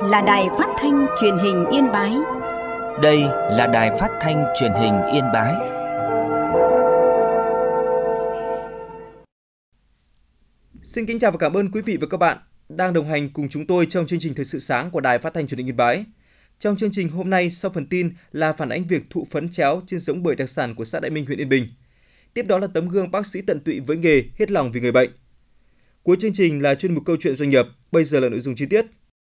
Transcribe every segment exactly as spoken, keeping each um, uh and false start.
là Đài Phát thanh Truyền hình Yên Bái. Đây là Đài Phát thanh Truyền hình Yên Bái. Xin kính chào và cảm ơn quý vị và các bạn đang đồng hành cùng chúng tôi trong chương trình Thời sự sáng của Đài Phát thanh Truyền hình Yên Bái. Trong chương trình hôm nay, sau phần tin là phản ánh việc thụ phấn chéo trên giống bưởi đặc sản của xã Đại Minh, huyện Yên Bình. Tiếp đó là tấm gương bác sĩ tận tụy với nghề, hết lòng vì người bệnh. Cuối chương trình là chuyên mục câu chuyện doanh nghiệp. Bây giờ là nội dung chi tiết.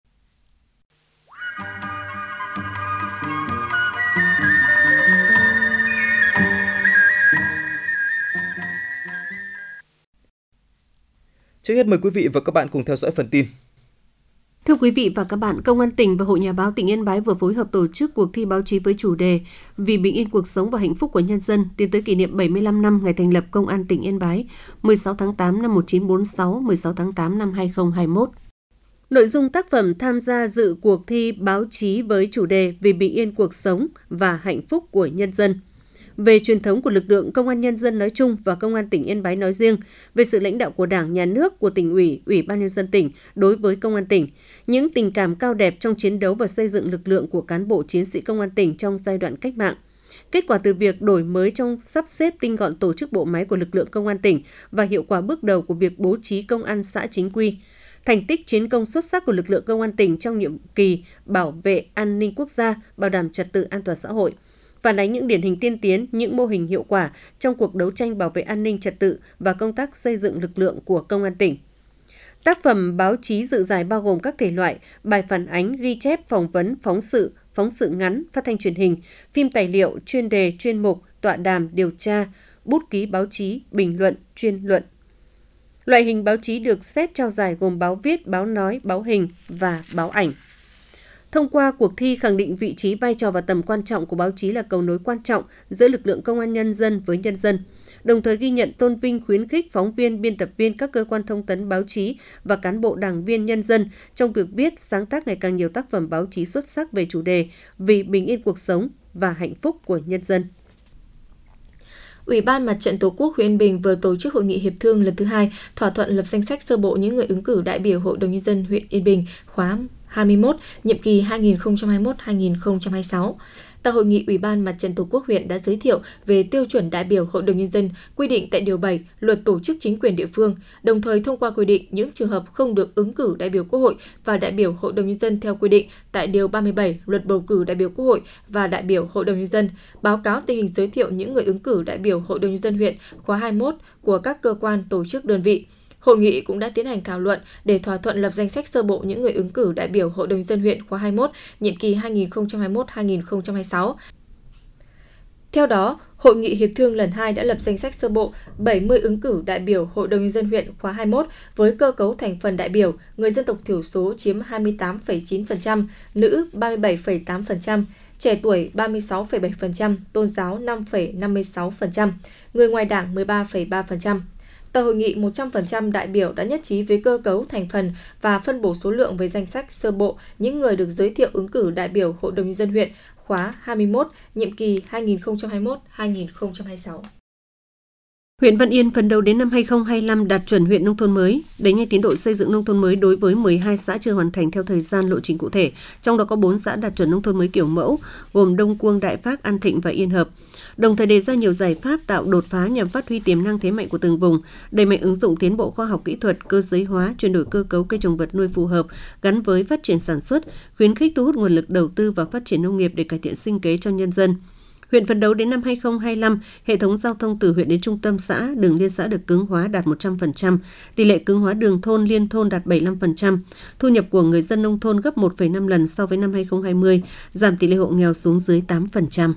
Trước hết mời quý vị và các bạn cùng theo dõi phần tin. Thưa quý vị và các bạn, Công an tỉnh và Hội Nhà báo tỉnh Yên Bái vừa phối hợp tổ chức cuộc thi báo chí với chủ đề Vì bình yên cuộc sống và hạnh phúc của nhân dân tiến tới kỷ niệm bảy mươi lăm năm ngày thành lập Công an tỉnh Yên Bái, mười sáu tháng tám năm một nghìn chín trăm bốn mươi sáu, mười sáu tháng tám năm hai nghìn không trăm hai mươi mốt. Nội dung tác phẩm tham gia dự cuộc thi báo chí với chủ đề Vì bình yên cuộc sống và hạnh phúc của nhân dân, về truyền thống của lực lượng Công an Nhân dân nói chung và Công an tỉnh Yên Bái nói riêng, về sự lãnh đạo của Đảng, Nhà nước, của tỉnh ủy, Ủy ban Nhân dân tỉnh đối với Công an tỉnh, những tình cảm cao đẹp trong chiến đấu và xây dựng lực lượng của cán bộ chiến sĩ Công an tỉnh trong giai đoạn cách mạng. Kết quả từ việc đổi mới trong sắp xếp tinh gọn tổ chức bộ máy của lực lượng Công an tỉnh và hiệu quả bước đầu của việc bố trí công an xã chính quy. Thành tích chiến công xuất sắc của lực lượng Công an tỉnh trong nhiệm kỳ bảo vệ an ninh quốc gia, bảo đảm trật tự an toàn xã hội. Phản ánh những điển hình tiên tiến, những mô hình hiệu quả trong cuộc đấu tranh bảo vệ an ninh trật tự và công tác xây dựng lực lượng của Công an tỉnh. Tác phẩm báo chí dự giải bao gồm các thể loại bài phản ánh, ghi chép, phỏng vấn, phóng sự, phóng sự ngắn, phát thanh truyền hình, phim tài liệu, chuyên đề, chuyên mục, tọa đàm, điều tra, bút ký báo chí, bình luận, chuyên luận. Loại hình báo chí được xét trao giải gồm báo viết, báo nói, báo hình và báo ảnh. Thông qua cuộc thi khẳng định vị trí, vai trò và tầm quan trọng của báo chí là cầu nối quan trọng giữa lực lượng Công an Nhân dân với nhân dân, đồng thời ghi nhận, tôn vinh, khuyến khích phóng viên, biên tập viên các cơ quan thông tấn báo chí và cán bộ đảng viên nhân dân trong việc viết, sáng tác ngày càng nhiều tác phẩm báo chí xuất sắc về chủ đề Vì bình yên cuộc sống và hạnh phúc của nhân dân. Ủy ban Mặt trận Tổ quốc huyện Yên Bình vừa tổ chức hội nghị hiệp thương lần thứ hai, thỏa thuận lập danh sách sơ bộ những người ứng cử đại biểu Hội đồng Nhân dân huyện Yên Bình khóa hai mươi mốt, nhiệm kỳ hai nghìn không trăm hai mươi mốt đến hai nghìn không trăm hai mươi sáu. Tại hội nghị, Ủy ban Mặt trận Tổ quốc huyện đã giới thiệu về tiêu chuẩn đại biểu Hội đồng Nhân dân quy định tại Điều bảy Luật Tổ chức Chính quyền địa phương, đồng thời thông qua quy định những trường hợp không được ứng cử đại biểu Quốc hội và đại biểu Hội đồng Nhân dân theo quy định tại Điều ba mươi bảy Luật Bầu cử đại biểu Quốc hội và đại biểu Hội đồng Nhân dân, báo cáo tình hình giới thiệu những người ứng cử đại biểu Hội đồng Nhân dân huyện khóa hai mươi mốt của các cơ quan, tổ chức, đơn vị. Hội nghị cũng đã tiến hành thảo luận để thỏa thuận lập danh sách sơ bộ những người ứng cử đại biểu Hội đồng Nhân dân huyện khóa hai mươi mốt, nhiệm kỳ hai nghìn không trăm hai mươi mốt đến hai nghìn không trăm hai mươi sáu. Theo đó, Hội nghị hiệp thương lần hai đã lập danh sách sơ bộ bảy mươi ứng cử đại biểu Hội đồng Nhân dân huyện khóa hai mươi mốt với cơ cấu thành phần đại biểu người dân tộc thiểu số chiếm hai mươi tám phẩy chín phần trăm, nữ ba mươi bảy phẩy tám phần trăm, trẻ tuổi ba mươi sáu phẩy bảy phần trăm, tôn giáo năm phẩy năm mươi sáu phần trăm, người ngoài đảng mười ba phẩy ba phần trăm. Tại hội nghị, một trăm phần trăm đại biểu đã nhất trí với cơ cấu thành phần và phân bổ số lượng về danh sách sơ bộ những người được giới thiệu ứng cử đại biểu Hội đồng Nhân dân huyện khóa hai mươi mốt, nhiệm kỳ hai nghìn không trăm hai mươi mốt đến hai nghìn không trăm hai mươi sáu. Huyện Văn Yên phấn đấu đến năm hai nghìn không trăm hai mươi lăm đạt chuẩn huyện nông thôn mới, đẩy nhanh tiến độ xây dựng nông thôn mới đối với mười hai xã chưa hoàn thành theo thời gian lộ trình cụ thể, trong đó có bốn xã đạt chuẩn nông thôn mới kiểu mẫu, gồm Đông Cuông, Đại Phác, An Thịnh và Yên Hợp. Đồng thời đề ra nhiều giải pháp tạo đột phá nhằm phát huy tiềm năng thế mạnh của từng vùng, đẩy mạnh ứng dụng tiến bộ khoa học kỹ thuật, cơ giới hóa, chuyển đổi cơ cấu cây trồng vật nuôi phù hợp gắn với phát triển sản xuất, khuyến khích thu hút nguồn lực đầu tư vào phát triển nông nghiệp để cải thiện sinh kế cho nhân dân. Huyện phấn đấu đến năm hai nghìn không trăm hai mươi lăm, hệ thống giao thông từ huyện đến trung tâm xã, đường liên xã được cứng hóa đạt một trăm phần trăm, tỷ lệ cứng hóa đường thôn, liên thôn đạt bảy mươi lăm phần trăm, thu nhập của người dân nông thôn gấp một phẩy năm lần so với năm hai nghìn không trăm hai mươi, giảm tỷ lệ hộ nghèo xuống dưới tám phần trăm.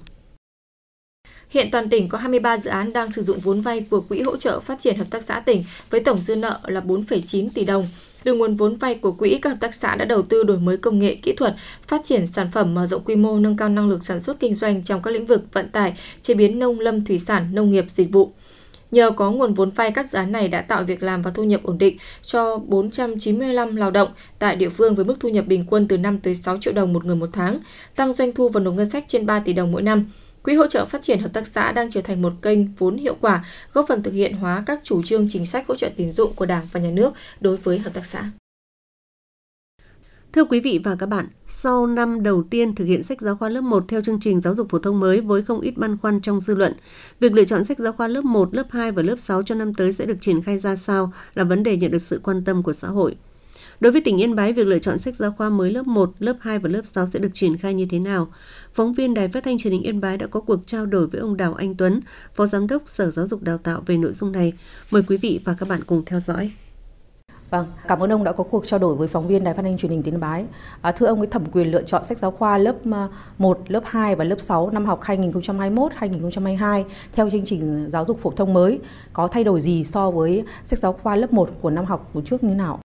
Hiện toàn tỉnh có hai mươi ba dự án đang sử dụng vốn vay của Quỹ hỗ trợ phát triển hợp tác xã tỉnh với tổng dư nợ là bốn phẩy chín tỷ đồng. Từ nguồn vốn vay của quỹ, các hợp tác xã đã đầu tư đổi mới công nghệ, kỹ thuật, phát triển sản phẩm, mở rộng quy mô, nâng cao năng lực sản xuất kinh doanh trong các lĩnh vực vận tải, chế biến nông lâm thủy sản, nông nghiệp, dịch vụ. Nhờ có nguồn vốn vay, các dự án này đã tạo việc làm và thu nhập ổn định cho bốn trăm chín mươi lăm lao động tại địa phương với mức thu nhập bình quân từ năm tới sáu triệu đồng một người một tháng, tăng doanh thu và nộp ngân sách trên ba tỷ đồng mỗi năm. Quỹ hỗ trợ phát triển hợp tác xã đang trở thành một kênh vốn hiệu quả, góp phần thực hiện hóa các chủ trương chính sách hỗ trợ tín dụng của Đảng và Nhà nước đối với hợp tác xã. Thưa quý vị và các bạn, sau năm đầu tiên thực hiện sách giáo khoa lớp một theo chương trình giáo dục phổ thông mới với không ít băn khoăn trong dư luận, việc lựa chọn sách giáo khoa lớp một, lớp hai và lớp sáu cho năm tới sẽ được triển khai ra sao là vấn đề nhận được sự quan tâm của xã hội. Đối với tỉnh Yên Bái, việc lựa chọn sách giáo khoa mới lớp một, lớp hai và lớp sáu sẽ được triển khai như thế nào? Phóng viên Đài Phát thanh Truyền hình Yên Bái đã có cuộc trao đổi với ông Đào Anh Tuấn, Phó Giám đốc Sở Giáo dục Đào tạo về nội dung này. Mời quý vị và các bạn cùng theo dõi. Vâng, cảm ơn ông đã có cuộc trao đổi với phóng viên Đài Phát thanh Truyền hình Yên Bái. À, thưa ông, cái thẩm quyền lựa chọn sách giáo khoa lớp một, lớp hai và lớp sáu năm học hai nghìn không trăm hai mươi mốt hai nghìn không trăm hai mươi hai theo chương trình giáo dục phổ thông mới có thay đổi gì so với sách giáo khoa lớp một của năm học trước như nào?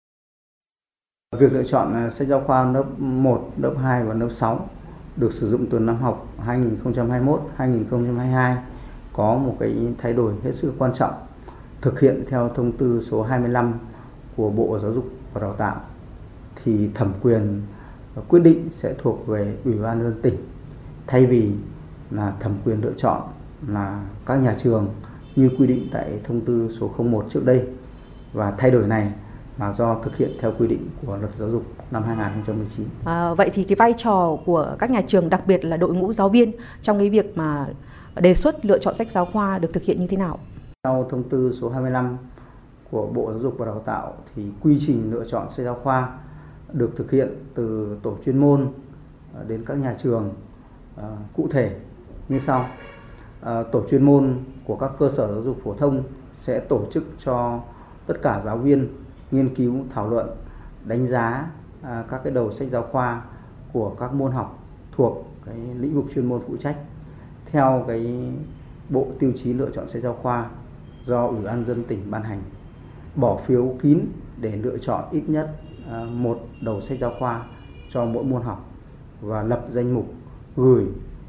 Việc lựa chọn sách giáo khoa lớp một, lớp hai và lớp sáu được sử dụng từ năm học hai nghìn không trăm hai mươi mốt hai nghìn không trăm hai mươi hai có một cái thay đổi hết sức quan trọng, thực hiện theo thông tư số hai mươi lăm của Bộ Giáo dục và Đào tạo thì thẩm quyền quyết định sẽ thuộc về Ủy ban nhân dân tỉnh, thay vì là thẩm quyền lựa chọn là các nhà trường như quy định tại thông tư số không một trước đây. Và thay đổi này là do thực hiện theo quy định của Luật Giáo dục năm hai nghìn không trăm mười chín. À, vậy thì cái vai trò của các nhà trường, đặc biệt là đội ngũ giáo viên trong cái việc mà đề xuất lựa chọn sách giáo khoa được thực hiện như thế nào? Theo thông tư số hai mươi lăm của Bộ Giáo dục và Đào tạo thì quy trình lựa chọn sách giáo khoa được thực hiện từ tổ chuyên môn đến các nhà trường. À, cụ thể như sau. À, tổ chuyên môn của các cơ sở giáo dục phổ thông sẽ tổ chức cho tất cả giáo viên nghiên cứu, thảo luận, đánh giá à, các cái đầu sách giáo khoa của các môn học thuộc cái lĩnh vực chuyên môn phụ trách theo cái bộ tiêu chí lựa chọn sách giáo khoa do Ủy ban nhân dân tỉnh ban hành, bỏ phiếu kín để lựa chọn ít nhất à, một đầu sách giáo khoa cho mỗi môn học và lập danh mục gửi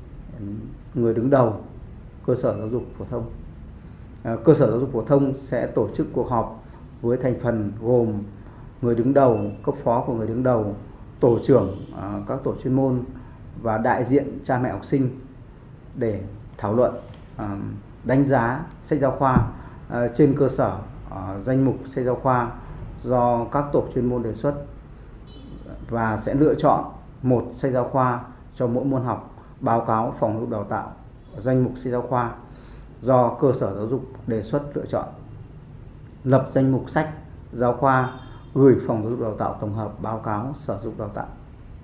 người đứng đầu cơ sở giáo dục phổ thông. À, cơ sở giáo dục phổ thông sẽ tổ chức cuộc họp với thành phần gồm người đứng đầu, cấp phó của người đứng đầu, tổ trưởng à, các tổ chuyên môn và đại diện cha mẹ học sinh để thảo luận, à, đánh giá sách giáo khoa à, trên cơ sở à, danh mục sách giáo khoa do các tổ chuyên môn đề xuất, và sẽ lựa chọn một sách giáo khoa cho mỗi môn học, báo cáo phòng giáo dục đào tạo danh mục sách giáo khoa do cơ sở giáo dục đề xuất lựa chọn, lập danh mục sách giáo khoa gửi phòng giáo dục đào tạo tổng hợp báo cáo Sở Giáo dục Đào tạo.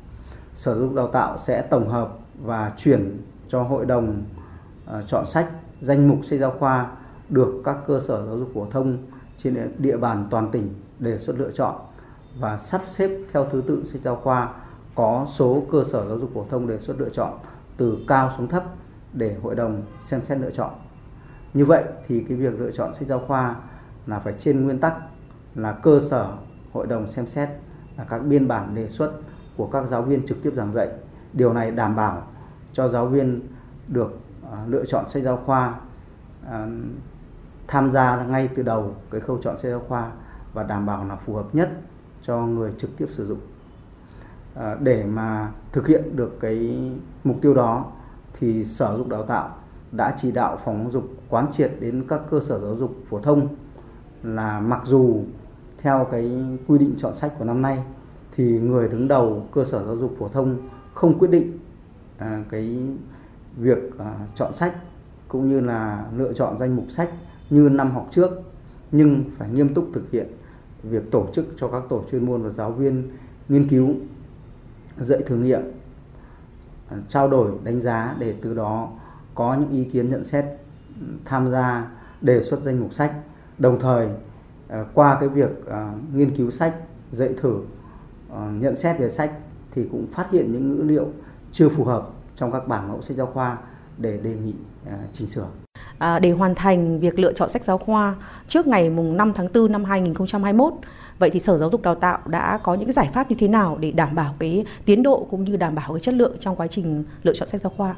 Sở Giáo dục Đào tạo sẽ tổng hợp và chuyển cho hội đồng uh, chọn sách danh mục sách giáo khoa được các cơ sở giáo dục phổ thông trên địa bàn toàn tỉnh đề xuất lựa chọn và sắp xếp theo thứ tự sách giáo khoa có số cơ sở giáo dục phổ thông đề xuất lựa chọn từ cao xuống thấp để hội đồng xem xét lựa chọn. Như vậy thì cái việc lựa chọn sách giáo khoa là phải trên nguyên tắc là cơ sở hội đồng xem xét là các biên bản đề xuất của các giáo viên trực tiếp giảng dạy. Điều này đảm bảo cho giáo viên được uh, lựa chọn sách giáo khoa, uh, tham gia ngay từ đầu cái khâu chọn sách giáo khoa và đảm bảo là phù hợp nhất cho người trực tiếp sử dụng. Uh, để mà thực hiện được cái mục tiêu đó thì Sở Giáo dục Đào tạo đã chỉ đạo phòng giáo dục quán triệt đến các cơ sở giáo dục phổ thông là mặc dù theo cái quy định chọn sách của năm nay thì người đứng đầu cơ sở giáo dục phổ thông không quyết định à, cái việc à, chọn sách cũng như là lựa chọn danh mục sách như năm học trước, nhưng phải nghiêm túc thực hiện việc tổ chức cho các tổ chuyên môn và giáo viên nghiên cứu, dạy thử nghiệm, à, trao đổi, đánh giá để từ đó có những ý kiến nhận xét, tham gia đề xuất danh mục sách. Đồng thời à, qua cái việc à, nghiên cứu sách, dạy thử, à, nhận xét về sách thì cũng phát hiện những ngữ liệu chưa phù hợp trong các bản mẫu sách giáo khoa để đề nghị à, chỉnh sửa. À, để hoàn thành việc lựa chọn sách giáo khoa trước ngày mùng năm tháng tư năm hai nghìn không trăm hai mươi mốt, vậy thì Sở Giáo dục Đào tạo đã có những giải pháp như thế nào để đảm bảo cái tiến độ cũng như đảm bảo cái chất lượng trong quá trình lựa chọn sách giáo khoa?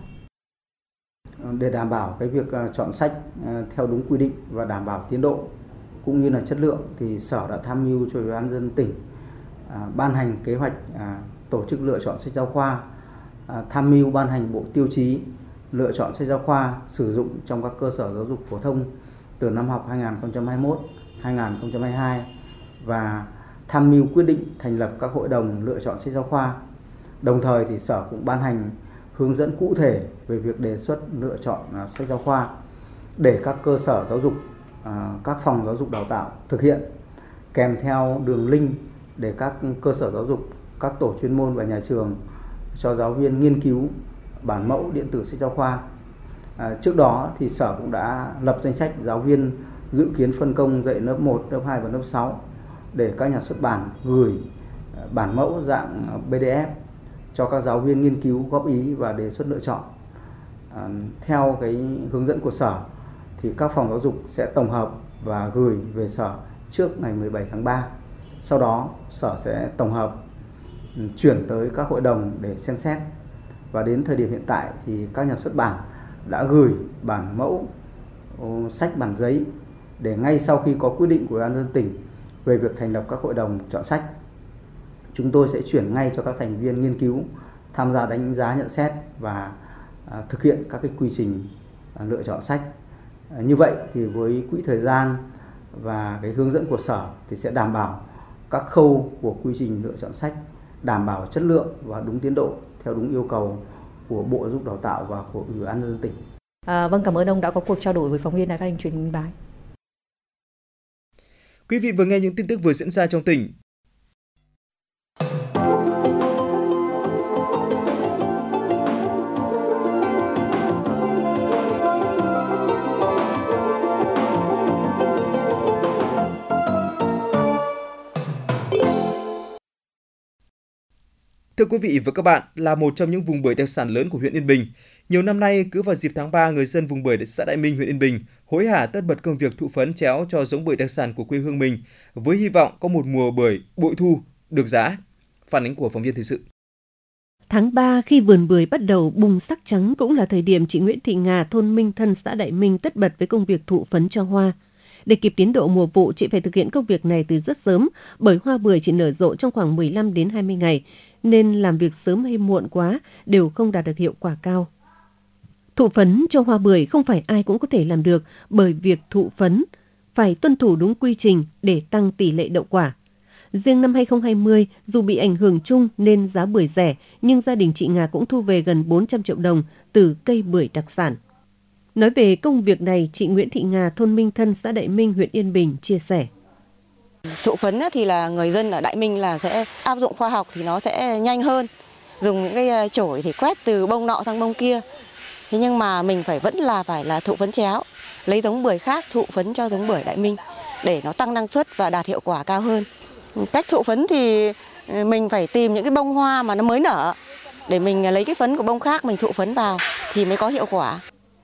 Để đảm bảo cái việc chọn sách theo đúng quy định và đảm bảo tiến độ cũng như là chất lượng thì Sở đã tham mưu cho Ủy ban nhân dân tỉnh à, ban hành kế hoạch à, tổ chức lựa chọn sách giáo khoa, à, tham mưu ban hành bộ tiêu chí lựa chọn sách giáo khoa sử dụng trong các cơ sở giáo dục phổ thông từ năm học hai nghìn không trăm hai mươi mốt hai nghìn không trăm hai mươi hai và tham mưu quyết định thành lập các hội đồng lựa chọn sách giáo khoa. Đồng thời thì Sở cũng ban hành hướng dẫn cụ thể về việc đề xuất lựa chọn sách giáo khoa để các cơ sở giáo dục, các phòng giáo dục đào tạo thực hiện, kèm theo đường link để các cơ sở giáo dục, các tổ chuyên môn và nhà trường cho giáo viên nghiên cứu bản mẫu điện tử sách giáo khoa. À, trước đó thì Sở cũng đã lập danh sách giáo viên dự kiến phân công dạy lớp một, lớp hai và lớp sáu để các nhà xuất bản gửi bản mẫu dạng pê đê ép cho các giáo viên nghiên cứu, góp ý và đề xuất lựa chọn. À, theo cái hướng dẫn của Sở thì các phòng giáo dục sẽ tổng hợp và gửi về Sở trước ngày mười bảy tháng ba. Sau đó Sở sẽ tổng hợp chuyển tới các hội đồng để xem xét. Và đến thời điểm hiện tại thì các nhà xuất bản đã gửi bản mẫu sách bản giấy để ngay sau khi có quyết định của Ủy ban nhân dân tỉnh về việc thành lập các hội đồng chọn sách, chúng tôi sẽ chuyển ngay cho các thành viên nghiên cứu tham gia đánh giá, nhận xét và à, thực hiện các cái quy trình à, lựa chọn sách. À, như vậy thì với quỹ thời gian và cái hướng dẫn của Sở thì sẽ đảm bảo các khâu của quy trình lựa chọn sách, đảm bảo chất lượng và đúng tiến độ theo đúng yêu cầu của Bộ Giáo dục Đào tạo và của Ủy ban nhân dân tỉnh. À, vâng, cảm ơn ông đã có cuộc trao đổi với phóng viên Đài Phát thanh Truyền hình Yên Bái. Quý vị vừa nghe những tin tức vừa diễn ra trong tỉnh. Thưa quý vị và các bạn, là một trong những vùng bưởi đặc sản lớn của huyện Yên Bình, nhiều năm nay cứ vào dịp tháng ba, người dân vùng bưởi xã Đại Minh, huyện Yên Bình hối hả tất bật công việc thụ phấn chéo cho giống bưởi đặc sản của quê hương mình, với hy vọng có một mùa bưởi bội thu được giá. Phản ánh của phóng viên thời sự. Tháng ba, khi vườn bưởi bắt đầu bung sắc trắng, cũng là thời điểm chị Nguyễn Thị Ngà, thôn Minh Thân, xã Đại Minh tất bật với công việc thụ phấn cho hoa. Để kịp tiến độ mùa vụ, chị phải thực hiện công việc này từ rất sớm, bởi hoa bưởi chỉ nở rộ trong khoảng mười lăm đến hai mươi ngày, nên làm việc sớm hay muộn quá đều không đạt được hiệu quả cao. Thụ phấn cho hoa bưởi không phải ai cũng có thể làm được, bởi việc thụ phấn phải tuân thủ đúng quy trình để tăng tỷ lệ đậu quả. Riêng năm hai không hai không, dù bị ảnh hưởng chung nên giá bưởi rẻ, nhưng gia đình chị Ngà cũng thu về gần bốn trăm triệu đồng từ cây bưởi đặc sản. Nói về công việc này, chị Nguyễn Thị Ngà, thôn Minh Thân, xã Đại Minh, huyện Yên Bình chia sẻ. Thụ phấn thì là người dân ở Đại Minh là sẽ áp dụng khoa học thì nó sẽ nhanh hơn. Dùng những cái chổi thì quét từ bông nọ sang bông kia. Thế nhưng mà mình phải vẫn là phải là thụ phấn chéo, lấy giống bưởi khác thụ phấn cho giống bưởi Đại Minh để nó tăng năng suất và đạt hiệu quả cao hơn. Cách thụ phấn thì mình phải tìm những cái bông hoa mà nó mới nở để mình lấy cái phấn của bông khác mình thụ phấn vào thì mới có hiệu quả.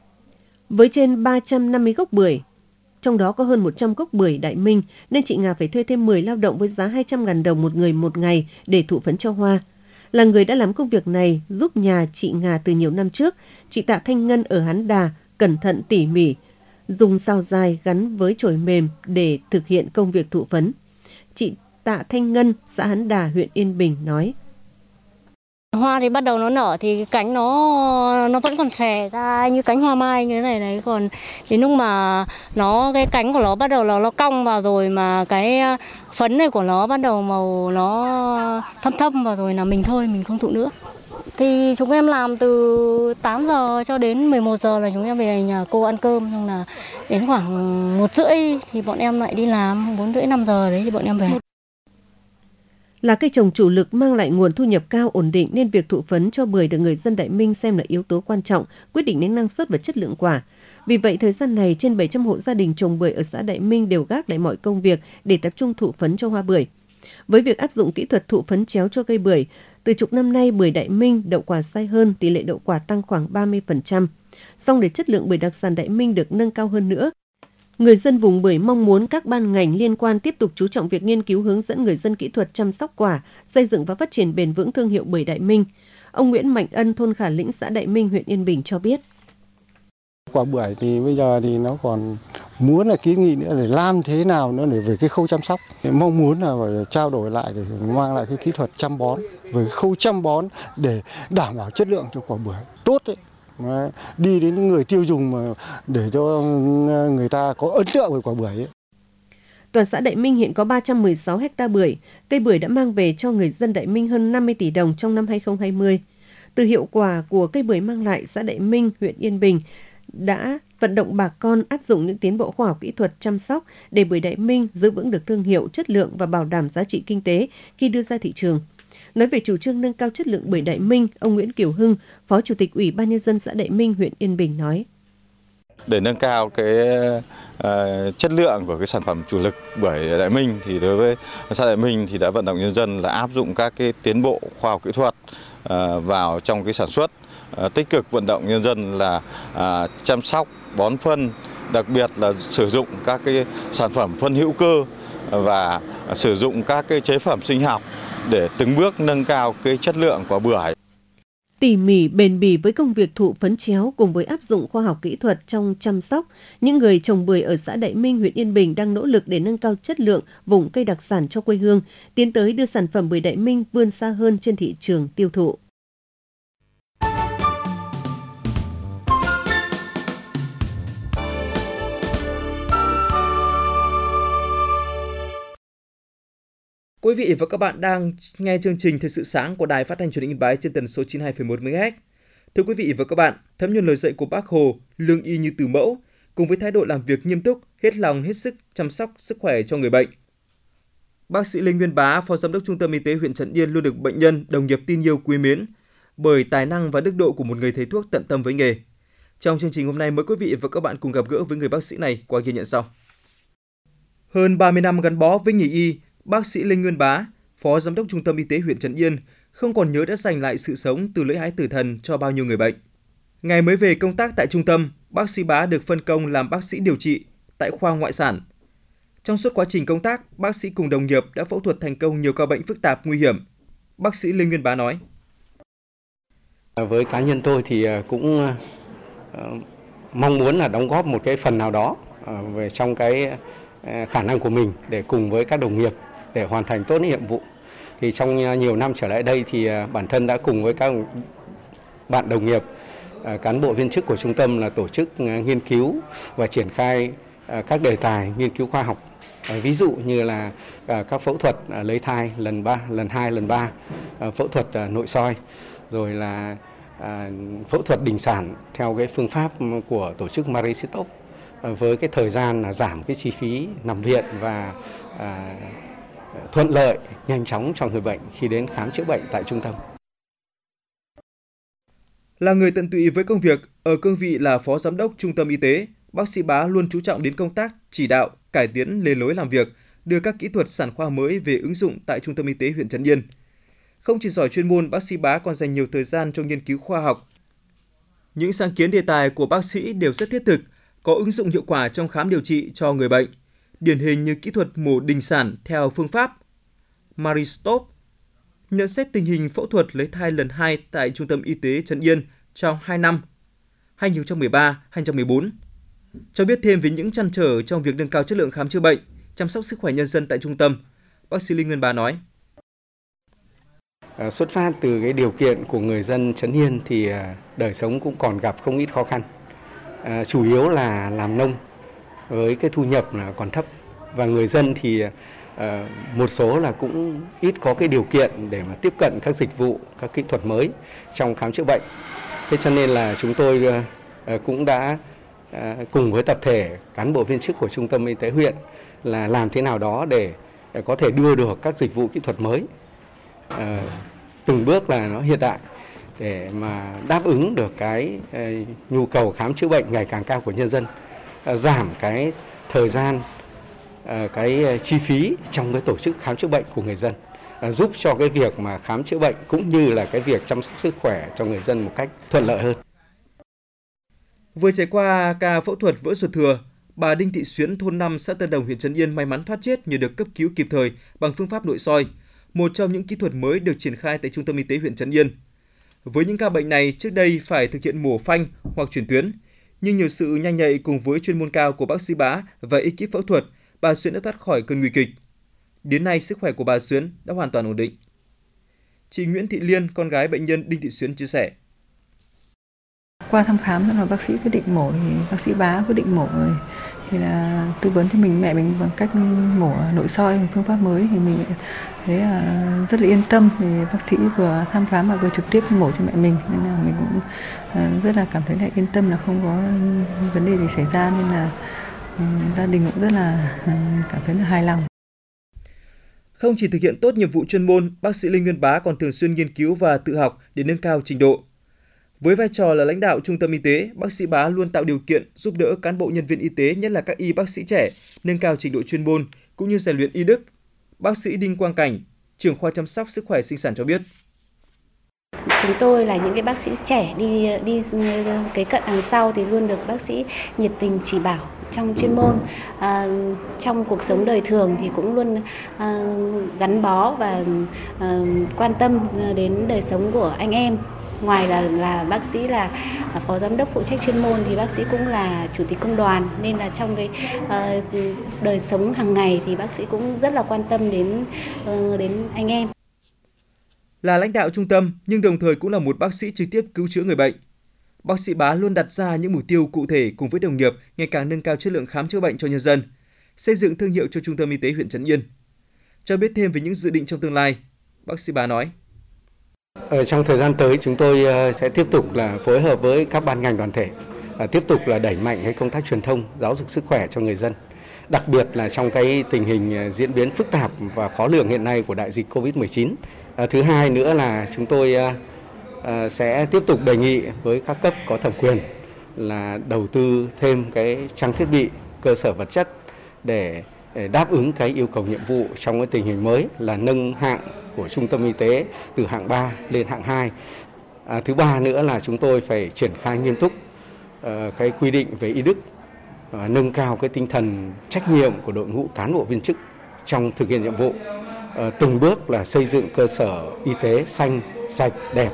Với trên ba trăm năm mươi gốc bưởi, trong đó có hơn một trăm gốc bưởi Đại Minh, nên chị Ngà phải thuê thêm mười lao động với giá hai trăm nghìn đồng một người một ngày để thụ phấn cho hoa. Là người đã làm công việc này giúp nhà chị Ngà từ nhiều năm trước, chị Tạ Thanh Ngân ở Hán Đà cẩn thận tỉ mỉ, dùng sao dài gắn với chổi mềm để thực hiện công việc thụ phấn. Chị Tạ Thanh Ngân, xã Hán Đà, huyện Yên Bình nói. Hoa thì bắt đầu nó nở thì cái cánh nó nó vẫn còn xòe ra như cánh hoa mai như thế này này, còn đến lúc mà nó cái cánh của nó bắt đầu là nó cong vào rồi mà cái phấn này của nó bắt đầu màu nó thâm thâm vào rồi là mình thôi, mình không thụ nữa. Thì chúng em làm từ tám giờ cho đến mười một giờ là chúng em về nhà cô ăn cơm, xong là đến khoảng một rưỡi thì bọn em lại đi làm, bốn rưỡi năm giờ đấy thì bọn em về. Là cây trồng chủ lực mang lại nguồn thu nhập cao ổn định nên việc thụ phấn cho bưởi được người dân Đại Minh xem là yếu tố quan trọng quyết định đến năng suất và chất lượng quả. Vì vậy, thời gian này trên bảy trăm hộ gia đình trồng bưởi ở xã Đại Minh đều gác lại mọi công việc để tập trung thụ phấn cho hoa bưởi. Với việc áp dụng kỹ thuật thụ phấn chéo cho cây bưởi, từ chục năm nay bưởi Đại Minh đậu quả sai hơn, tỷ lệ đậu quả tăng khoảng ba mươi phần trăm. Song để chất lượng bưởi đặc sản Đại Minh được nâng cao hơn nữa, người dân vùng bưởi mong muốn các ban ngành liên quan tiếp tục chú trọng việc nghiên cứu hướng dẫn người dân kỹ thuật chăm sóc quả, xây dựng và phát triển bền vững thương hiệu bưởi Đại Minh. Ông Nguyễn Mạnh Ân, thôn Khả Lĩnh, xã Đại Minh, huyện Yên Bình cho biết. Quả bưởi thì bây giờ thì nó còn muốn là kiến nghị nữa để làm thế nào nữa để về cái khâu chăm sóc. Mong muốn là phải trao đổi lại để mang lại cái kỹ thuật chăm bón, về khâu chăm bón để đảm bảo chất lượng cho quả bưởi tốt ấy. Đi đến những người tiêu dùng mà để cho người ta có ấn tượng về quả bưởi ấy. Toàn xã Đại Minh hiện có ba trăm mười sáu ha bưởi. Cây bưởi đã mang về cho người dân Đại Minh hơn năm mươi tỷ đồng trong năm hai không hai không. Từ hiệu quả của cây bưởi mang lại, xã Đại Minh, huyện Yên Bình đã vận động bà con áp dụng những tiến bộ khoa học kỹ thuật chăm sóc để bưởi Đại Minh giữ vững được thương hiệu, chất lượng và bảo đảm giá trị kinh tế khi đưa ra thị trường. Nói về chủ trương nâng cao chất lượng bưởi Đại Minh, ông Nguyễn Kiều Hưng, Phó Chủ tịch Ủy ban Nhân dân xã Đại Minh, huyện Yên Bình nói. Để nâng cao cái uh, chất lượng của cái sản phẩm chủ lực bưởi Đại Minh thì đối với xã Đại Minh thì đã vận động nhân dân là áp dụng các cái tiến bộ khoa học kỹ thuật uh, vào trong cái sản xuất, uh, tích cực vận động nhân dân là uh, chăm sóc, bón phân, đặc biệt là sử dụng các cái sản phẩm phân hữu cơ và sử dụng các cái chế phẩm sinh học để từng bước nâng cao cái chất lượng của bưởi. Tỉ mỉ, bền bỉ với công việc thụ phấn chéo cùng với áp dụng khoa học kỹ thuật trong chăm sóc, những người trồng bưởi ở xã Đại Minh, huyện Yên Bình đang nỗ lực để nâng cao chất lượng vùng cây đặc sản cho quê hương, tiến tới đưa sản phẩm bưởi Đại Minh vươn xa hơn trên thị trường tiêu thụ. Quý vị và các bạn đang nghe chương trình Thời sự sáng của Đài Phát thanh Truyền hình Yên Bái trên tần số chín mươi hai phẩy một mê ga héc. Thưa quý vị và các bạn, thấm nhuần lời dạy của Bác Hồ, lương y như từ mẫu, cùng với thái độ làm việc nghiêm túc, hết lòng hết sức chăm sóc sức khỏe cho người bệnh. Bác sĩ Lê Nguyên Bá, Phó Giám đốc Trung tâm Y tế huyện Trấn Yên luôn được bệnh nhân, đồng nghiệp tin yêu quý mến bởi tài năng và đức độ của một người thầy thuốc tận tâm với nghề. Trong chương trình hôm nay, mời quý vị và các bạn cùng gặp gỡ với người bác sĩ này qua ghi nhận sau. Hơn ba mươi năm gắn bó với nghề y, bác sĩ Lê Nguyên Bá, Phó Giám đốc Trung tâm Y tế huyện Trấn Yên, không còn nhớ đã dành lại sự sống từ lưỡi hái tử thần cho bao nhiêu người bệnh. Ngày mới về công tác tại trung tâm, bác sĩ Bá được phân công làm bác sĩ điều trị tại khoa ngoại sản. Trong suốt quá trình công tác, bác sĩ cùng đồng nghiệp đã phẫu thuật thành công nhiều ca bệnh phức tạp nguy hiểm. Bác sĩ Lê Nguyên Bá nói: Với cá nhân tôi thì cũng mong muốn là đóng góp một cái phần nào đó về trong cái khả năng của mình để cùng với các đồng nghiệp để hoàn thành tốt nhiệm vụ. Thì trong nhiều năm trở lại đây thì bản thân đã cùng với các bạn đồng nghiệp, cán bộ viên chức của trung tâm là tổ chức nghiên cứu và triển khai các đề tài nghiên cứu khoa học. Ví dụ như là các phẫu thuật lấy thai lần ba, lần hai, lần ba, phẫu thuật nội soi, rồi là phẫu thuật đình sản theo cái phương pháp của tổ chức Marie Stopes, với cái thời gian là giảm cái chi phí nằm viện và à, thuận lợi, nhanh chóng cho người bệnh khi đến khám chữa bệnh tại trung tâm. Là người tận tụy với công việc, ở cương vị là Phó Giám đốc Trung tâm Y tế, bác sĩ Bá luôn chú trọng đến công tác chỉ đạo, cải tiến lề lối làm việc, đưa các kỹ thuật sản khoa mới về ứng dụng tại Trung tâm Y tế huyện Trấn Yên. Không chỉ giỏi chuyên môn, bác sĩ Bá còn dành nhiều thời gian cho nghiên cứu khoa học. Những sáng kiến đề tài của bác sĩ đều rất thiết thực, có ứng dụng hiệu quả trong khám điều trị cho người bệnh, điển hình như kỹ thuật mổ đình sản theo phương pháp Marie Stopes, nhận xét tình hình phẫu thuật lấy thai lần hai tại Trung tâm Y tế Trấn Yên trong hai năm hai nghìn không trăm mười ba đến hai nghìn không trăm mười bốn. Cho biết thêm về những trăn trở trong việc nâng cao chất lượng khám chữa bệnh, chăm sóc sức khỏe nhân dân tại trung tâm, bác sĩ Lê Nguyên Bá nói: À, xuất phát từ cái điều kiện của người dân Trấn Yên thì đời sống cũng còn gặp không ít khó khăn. À, chủ yếu là làm nông với cái thu nhập là còn thấp, và người dân thì à, một số là cũng ít có cái điều kiện để mà tiếp cận các dịch vụ, các kỹ thuật mới trong khám chữa bệnh. Thế cho nên là chúng tôi à, cũng đã à, cùng với tập thể cán bộ viên chức của Trung tâm Y tế huyện là làm thế nào đó để, để có thể đưa được các dịch vụ kỹ thuật mới à, từng bước là nó hiện đại, để mà đáp ứng được cái uh, nhu cầu khám chữa bệnh ngày càng cao của nhân dân, uh, giảm cái thời gian, uh, cái chi phí trong cái tổ chức khám chữa bệnh của người dân, uh, giúp cho cái việc mà khám chữa bệnh cũng như là cái việc chăm sóc sức khỏe cho người dân một cách thuận lợi hơn. Vừa trải qua ca phẫu thuật vỡ ruột thừa, bà Đinh Thị Xuyến, thôn năm, xã Tân Đồng, huyện Trấn Yên may mắn thoát chết nhờ được cấp cứu kịp thời bằng phương pháp nội soi, một trong những kỹ thuật mới được triển khai tại Trung tâm Y tế huyện Trấn Yên. Với những ca bệnh này, trước đây phải thực hiện mổ phanh hoặc chuyển tuyến, nhưng nhờ sự nhanh nhạy cùng với chuyên môn cao của bác sĩ Bá và ekip phẫu thuật, bà Xuyến đã thoát khỏi cơn nguy kịch. Đến nay, sức khỏe của bà Xuyến đã hoàn toàn ổn định. Chị Nguyễn Thị Liên, con gái bệnh nhân Đinh Thị Xuyến chia sẻ: Qua thăm khám là bác sĩ quyết định mổ thì bác sĩ Bá quyết định mổ rồi. thì là tư vấn cho mình mẹ mình bằng cách mổ nội soi, phương pháp mới thì mình thấy là rất là yên tâm vì bác sĩ vừa thăm khám và vừa trực tiếp mổ cho mẹ mình, nên là mình cũng rất là cảm thấy là yên tâm là không có vấn đề gì xảy ra, nên là gia đình cũng rất là cảm thấy là hài lòng. Không chỉ thực hiện tốt nhiệm vụ chuyên môn, bác sĩ Linh Nguyên Bá còn thường xuyên nghiên cứu và tự học để nâng cao trình độ. Với vai trò là lãnh đạo trung tâm y tế, bác sĩ Bá luôn tạo điều kiện giúp đỡ cán bộ nhân viên y tế, nhất là các y bác sĩ trẻ, nâng cao trình độ chuyên môn cũng như rèn luyện y đức. Bác sĩ Đinh Quang Cảnh, trưởng khoa chăm sóc sức khỏe sinh sản cho biết. Chúng tôi là những cái bác sĩ trẻ đi đi cái cận đằng sau thì luôn được bác sĩ nhiệt tình chỉ bảo trong chuyên môn. À, trong cuộc sống đời thường thì cũng luôn à, gắn bó và à, quan tâm đến đời sống của anh em. Ngoài là là bác sĩ là phó giám đốc phụ trách chuyên môn thì bác sĩ cũng là chủ tịch công đoàn, nên là trong cái uh, đời sống hàng ngày thì bác sĩ cũng rất là quan tâm đến uh, đến anh em. Là lãnh đạo trung tâm nhưng đồng thời cũng là một bác sĩ trực tiếp cứu chữa người bệnh. Bác sĩ Bá luôn đặt ra những mục tiêu cụ thể cùng với đồng nghiệp ngày càng nâng cao chất lượng khám chữa bệnh cho nhân dân, xây dựng thương hiệu cho Trung tâm Y tế huyện Trấn Yên. Cho biết thêm về những dự định trong tương lai, bác sĩ Bá nói: Ở trong thời gian tới chúng tôi sẽ tiếp tục là phối hợp với các ban ngành đoàn thể, tiếp tục là đẩy mạnh cái công tác truyền thông, giáo dục sức khỏe cho người dân. Đặc biệt là trong cái tình hình diễn biến phức tạp và khó lường hiện nay của đại dịch cô vít mười chín. Thứ hai nữa là chúng tôi sẽ tiếp tục đề nghị với các cấp có thẩm quyền là đầu tư thêm cái trang thiết bị, cơ sở vật chất để đáp ứng cái yêu cầu nhiệm vụ trong cái tình hình mới là nâng hạng của trung tâm y tế từ hạng ba lên hạng hai. À, thứ ba nữa là chúng tôi phải triển khai nghiêm túc uh, cái quy định về y đức, uh, nâng cao cái tinh thần trách nhiệm của đội ngũ cán bộ viên chức trong thực hiện nhiệm vụ, uh, từng bước là xây dựng cơ sở y tế xanh, sạch, đẹp.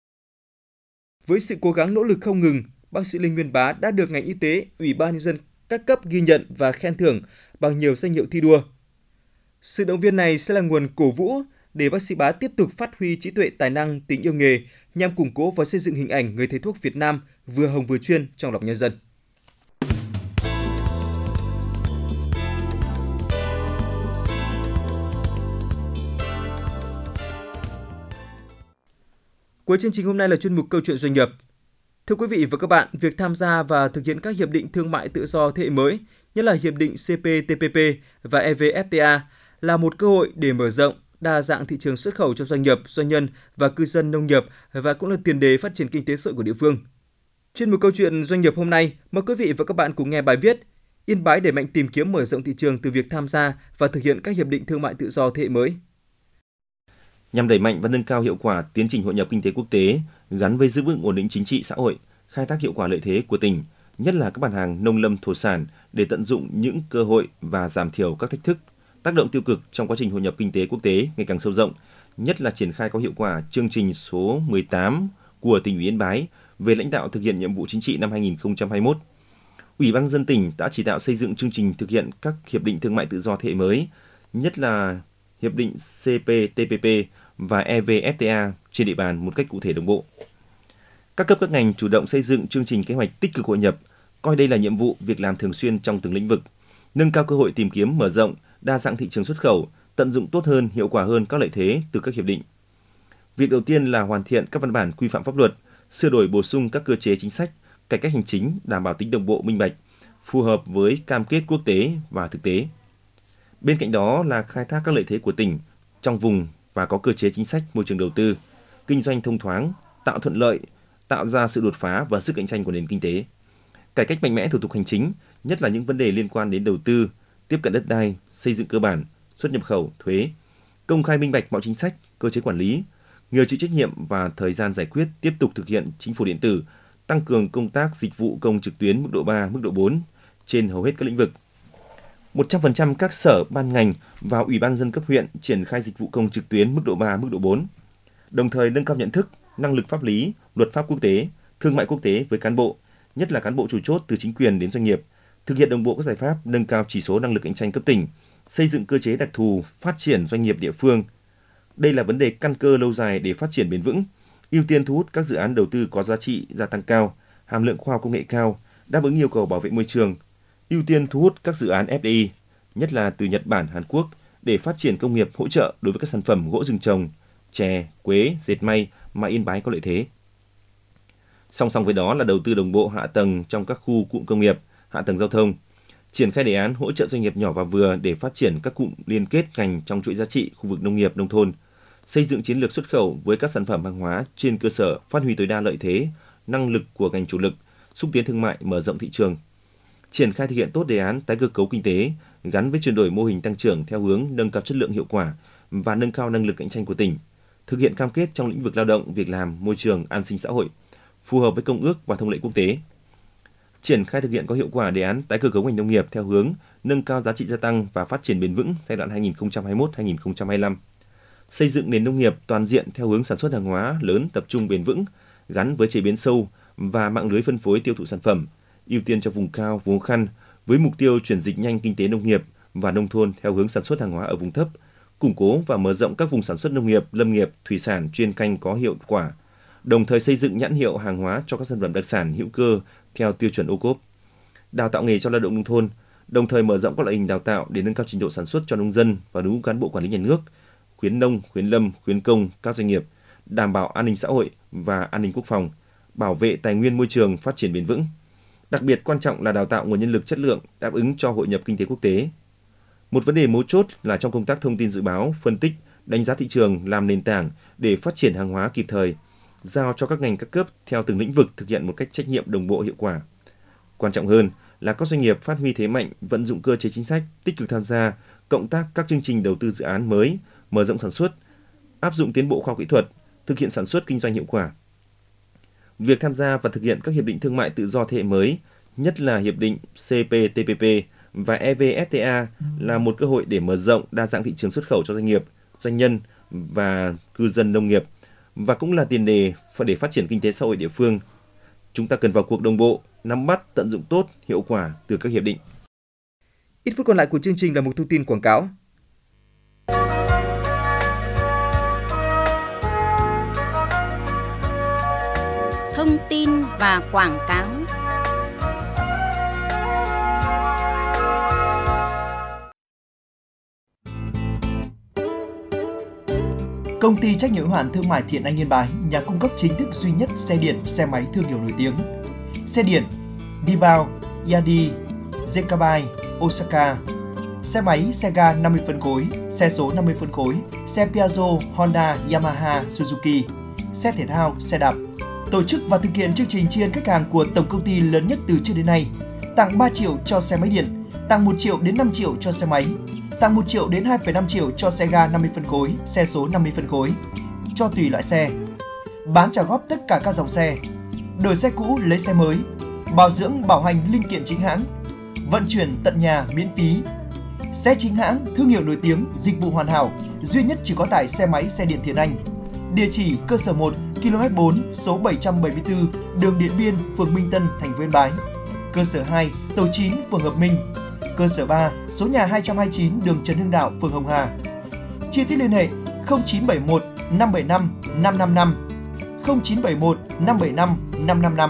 Với sự cố gắng nỗ lực không ngừng, bác sĩ Linh Nguyên Bá đã được ngành y tế, Ủy ban nhân dân các cấp ghi nhận và khen thưởng bằng nhiều danh hiệu thi đua. Sự động viên này sẽ là nguồn cổ vũ để bác sĩ Bá tiếp tục phát huy trí tuệ, tài năng, tính yêu nghề nhằm củng cố và xây dựng hình ảnh người thầy thuốc Việt Nam vừa hồng vừa chuyên trong lòng nhân dân. Cuối chương trình hôm nay là chuyên mục Câu chuyện doanh nghiệp. Thưa quý vị và các bạn, việc tham gia và thực hiện các hiệp định thương mại tự do thế hệ mới, nhất là hiệp định xê pê tê pê pê và e vê ép tê a, là một cơ hội để mở rộng, đa dạng thị trường xuất khẩu cho doanh nghiệp, doanh nhân và cư dân nông nghiệp và cũng là tiền đề phát triển kinh tế xã hội của địa phương. Chuyên mục Câu chuyện doanh nghiệp hôm nay, mời quý vị và các bạn cùng nghe bài viết Yên Bái đẩy mạnh tìm kiếm mở rộng thị trường từ việc tham gia và thực hiện các hiệp định thương mại tự do thế hệ mới. Nhằm đẩy mạnh và nâng cao hiệu quả tiến trình hội nhập kinh tế quốc tế gắn với giữ vững ổn định chính trị xã hội, khai thác hiệu quả lợi thế của tỉnh, nhất là các mặt hàng nông lâm thổ sản để tận dụng những cơ hội và giảm thiểu các thách thức, tác động tiêu cực trong quá trình hội nhập kinh tế quốc tế ngày càng sâu rộng, nhất là triển khai có hiệu quả chương trình số mười tám của tỉnh ủy Yên Bái về lãnh đạo thực hiện nhiệm vụ chính trị năm hai nghìn không trăm hai mươi mốt. Ủy ban nhân dân tỉnh đã chỉ đạo xây dựng chương trình thực hiện các hiệp định thương mại tự do thế hệ mới, nhất là hiệp định xê pê tê pê pê và e vê ép tê a trên địa bàn một cách cụ thể đồng bộ. Các cấp các ngành chủ động xây dựng chương trình kế hoạch tích cực hội nhập, coi đây là nhiệm vụ việc làm thường xuyên trong từng lĩnh vực, nâng cao cơ hội tìm kiếm mở rộng, đa dạng thị trường xuất khẩu, tận dụng tốt hơn, hiệu quả hơn các lợi thế từ các hiệp định. Việc đầu tiên là hoàn thiện các văn bản quy phạm pháp luật, sửa đổi bổ sung các cơ chế chính sách, cải cách hành chính đảm bảo tính đồng bộ, minh bạch, phù hợp với cam kết quốc tế và thực tế. Bên cạnh đó là khai thác các lợi thế của tỉnh trong vùng và có cơ chế chính sách môi trường đầu tư, kinh doanh thông thoáng, tạo thuận lợi, tạo ra sự đột phá và sức cạnh tranh của nền kinh tế. Cải cách mạnh mẽ thủ tục hành chính, nhất là những vấn đề liên quan đến đầu tư, tiếp cận đất đai, xây dựng cơ bản, xuất nhập khẩu, thuế, công khai minh bạch mọi chính sách, cơ chế quản lý, người chịu trách nhiệm và thời gian giải quyết, tiếp tục thực hiện chính phủ điện tử, tăng cường công tác dịch vụ công trực tuyến mức độ ba, mức độ bốn trên hầu hết các lĩnh vực. một trăm phần trăm các sở, ban ngành và Ủy ban nhân dân cấp huyện triển khai dịch vụ công trực tuyến mức độ ba, mức độ bốn. Đồng thời nâng cao nhận thức, năng lực pháp lý, luật pháp quốc tế, thương mại quốc tế với cán bộ, nhất là cán bộ chủ chốt từ chính quyền đến doanh nghiệp, thực hiện đồng bộ các giải pháp nâng cao chỉ số năng lực cạnh tranh cấp tỉnh, xây dựng cơ chế đặc thù phát triển doanh nghiệp địa phương. Đây là vấn đề căn cơ lâu dài để phát triển bền vững, ưu tiên thu hút các dự án đầu tư có giá trị gia tăng cao, hàm lượng khoa học công nghệ cao, đáp ứng yêu cầu bảo vệ môi trường. ưu tiên thu hút các dự án ép đê i, nhất là từ Nhật Bản, Hàn Quốc để phát triển công nghiệp hỗ trợ đối với các sản phẩm gỗ rừng trồng, chè, quế, dệt may mà Yên Bái có lợi thế. Song song với đó là đầu tư đồng bộ hạ tầng trong các khu cụm công nghiệp, hạ tầng giao thông, triển khai đề án hỗ trợ doanh nghiệp nhỏ và vừa để phát triển các cụm liên kết ngành trong chuỗi giá trị khu vực nông nghiệp nông thôn, xây dựng chiến lược xuất khẩu với các sản phẩm hàng hóa trên cơ sở phát huy tối đa lợi thế, năng lực của ngành chủ lực, xúc tiến thương mại, mở rộng thị trường. Triển khai thực hiện tốt đề án tái cơ cấu kinh tế gắn với chuyển đổi mô hình tăng trưởng theo hướng nâng cao chất lượng hiệu quả và nâng cao năng lực cạnh tranh của tỉnh, thực hiện cam kết trong lĩnh vực lao động, việc làm, môi trường, an sinh xã hội, phù hợp với công ước và thông lệ quốc tế. Triển khai thực hiện có hiệu quả đề án tái cơ cấu ngành nông nghiệp theo hướng nâng cao giá trị gia tăng và phát triển bền vững giai đoạn hai nghìn không trăm hai mươi mốt đến hai nghìn không trăm hai mươi lăm. Xây dựng nền nông nghiệp toàn diện theo hướng sản xuất hàng hóa lớn tập trung bền vững, gắn với chế biến sâu và mạng lưới phân phối tiêu thụ sản phẩm, ưu tiên cho vùng cao, vùng khó khăn với mục tiêu chuyển dịch nhanh kinh tế nông nghiệp và nông thôn theo hướng sản xuất hàng hóa ở vùng thấp, củng cố và mở rộng các vùng sản xuất nông nghiệp, lâm nghiệp, thủy sản chuyên canh có hiệu quả, đồng thời xây dựng nhãn hiệu hàng hóa cho các sản phẩm đặc sản hữu cơ theo tiêu chuẩn ô cốp. Đào tạo nghề cho lao động nông thôn, đồng thời mở rộng các loại hình đào tạo để nâng cao trình độ sản xuất cho nông dân và đội ngũ cán bộ quản lý nhà nước, khuyến nông, khuyến lâm, khuyến công, các doanh nghiệp, đảm bảo an ninh xã hội và an ninh quốc phòng, bảo vệ tài nguyên môi trường phát triển bền vững. Đặc biệt quan trọng là đào tạo nguồn nhân lực chất lượng đáp ứng cho hội nhập kinh tế quốc tế. Một vấn đề mấu chốt là trong công tác thông tin dự báo, phân tích, đánh giá thị trường làm nền tảng để phát triển hàng hóa kịp thời, giao cho các ngành các cấp theo từng lĩnh vực thực hiện một cách trách nhiệm đồng bộ hiệu quả. Quan trọng hơn là các doanh nghiệp phát huy thế mạnh, vận dụng cơ chế chính sách, tích cực tham gia, cộng tác các chương trình đầu tư dự án mới, mở rộng sản xuất, áp dụng tiến bộ khoa học kỹ thuật, thực hiện sản xuất kinh doanh hiệu quả. Việc tham gia và thực hiện các hiệp định thương mại tự do thế hệ mới, nhất là hiệp định xê pê tê pê pê và e vê ép tê a là một cơ hội để mở rộng đa dạng thị trường xuất khẩu cho doanh nghiệp, doanh nhân và cư dân nông nghiệp, và cũng là tiền đề để phát triển kinh tế xã hội địa phương. Chúng ta cần vào cuộc đồng bộ, nắm bắt, tận dụng tốt, hiệu quả từ các hiệp định. Ít phút còn lại của chương trình là một thông tin quảng cáo. Thông tin và quảng cáo. Công ty trách nhiệm hữu hạn thương mại Thiện Anh Yên Bái, nhà cung cấp chính thức duy nhất xe điện, xe máy thương hiệu nổi tiếng. Xe điện Dibao, Yadi, Zekabai, Osaka. Xe máy, xe ga năm mươi phân khối, xe số năm mươi phân khối, xe Piaggio, Honda, Yamaha, Suzuki. Xe thể thao, xe đạp. Tổ chức và thực hiện chương trình tri ân khách hàng của tổng công ty lớn nhất từ trước đến nay. Tặng ba triệu cho xe máy điện, tặng một triệu đến năm triệu cho xe máy, tặng một triệu đến hai phẩy năm triệu cho xe ga năm mươi phân khối, xe số năm mươi phân khối, cho tùy loại xe. Bán trả góp tất cả các dòng xe. Đổi xe cũ lấy xe mới. Bảo dưỡng bảo hành linh kiện chính hãng. Vận chuyển tận nhà miễn phí. Xe chính hãng, thương hiệu nổi tiếng, dịch vụ hoàn hảo, duy nhất chỉ có tại xe máy xe điện Thiện Anh. Địa chỉ cơ sở một, ki lô mét bốn, số bảy trăm bảy mươi tư, đường Điện Biên, phường Minh Tân, thành phố Yên Bái. Cơ sở hai, tổ chín, phường Hợp Minh. Cơ sở ba, số nhà hai trăm hai mươi chín, đường Trần Hưng Đạo, phường Hồng Hà. Chi tiết liên hệ không chín bảy một năm bảy năm năm năm năm, không chín bảy một năm bảy năm năm năm năm.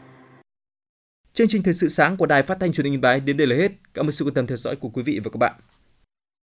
Chương trình thời sự sáng của Đài Phát thanh Truyền hình Yên Bái đến đây là hết. Cảm ơn sự quan tâm theo dõi của quý vị và các bạn.